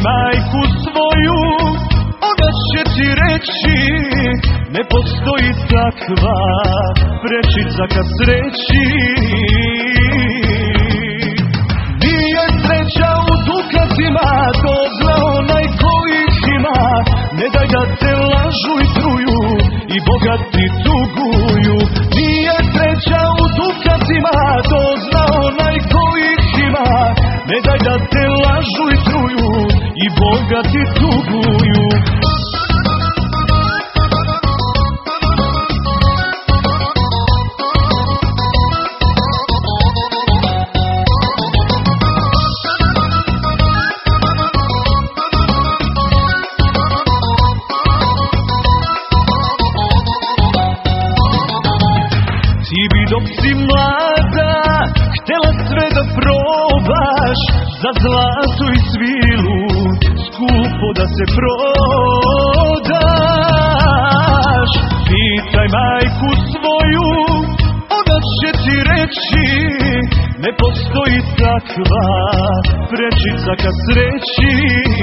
majku svoju, ona će ti reći, ne postoji takva prečica ka sreći. Nije sreća u dukatima, to zna onaj ko ih ima. Ne daj da te lažu i truju i bogati tuguju. Nije sreća u dukatima, to zna onaj ko ih ima. Ne daj da te lažu i truju i bogati tuguju. Ti bi dok si mlada htjela sve da probaš, za zlato i svilu skupo da se prodaš. Pitaj majku svoju, ona će ti reći, ne postoji takva prečica ka sreći.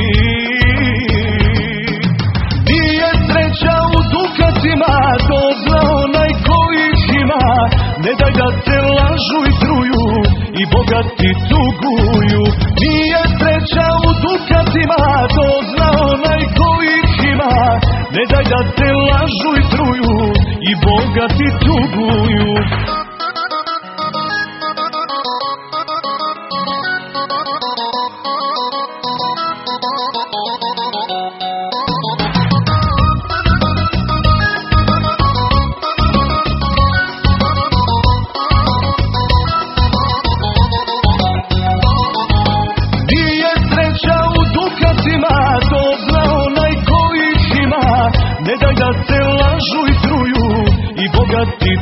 Nije sreća u dukatima, to zna onaj ko ih ima. Ne daj da te lažu i truju i bogati tuguju. Nije sreća u dukatima, to zna onaj ko ih ima. Ne daj da te lažu i truju i bogati tuguju. To zna onaj ko ih ima. Ne daj da te lažu i truju i bogati